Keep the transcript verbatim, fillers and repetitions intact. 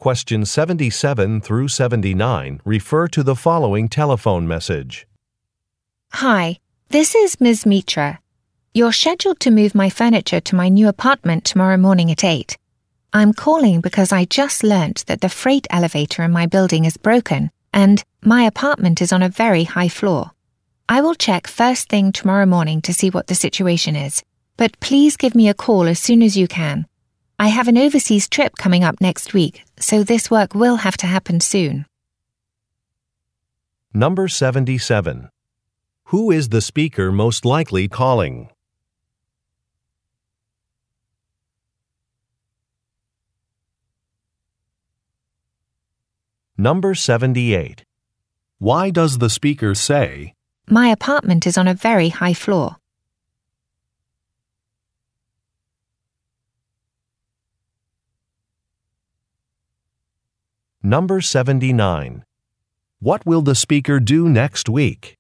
Questions seventy-seven through seventy-nine refer to the following telephone message. Hi, this is Miz Mitra. You're scheduled to move my furniture to my new apartment tomorrow morning at eight. I'm calling because I just learnt that the freight elevator in my building is broken and my apartment is on a very high floor. I will check first thing tomorrow morning to see what the situation is, but please give me a call as soon as you can. I have an overseas trip coming up next week, so this work will have to happen soon. Number seventy-seven. Who is the speaker most likely calling? Number seventy-eight. Why does the speaker say, My apartment is on a very high floor? Number seventy-nine. What will the speaker do next week?